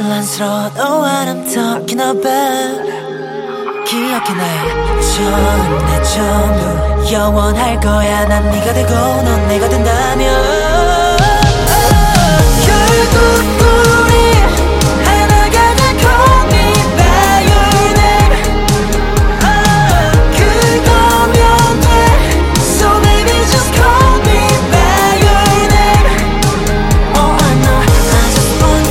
혼란스러워. Know what I'm talking about. 기억해 나의 처음 내 전부 영원할 거야. 난 네가 되고 넌 내가 된다면 결국 우리 하나가 돼. Call me by your name. 그거면 돼. So baby just call me by your name. Oh I know I just want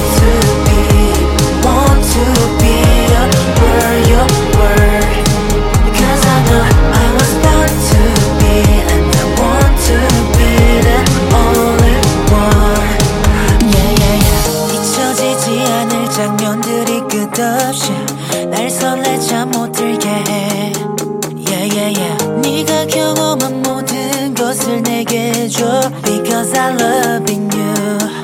to be a word you were. Cause I know I was born to be and I want to be the only one. Yeah yeah yeah. 잊혀지지 않을 장면들이 끝없이 날 설레 잠 못 들게 해. Yeah yeah yeah. 네가 경험한 모든 것을 내게 줘. Because I love you.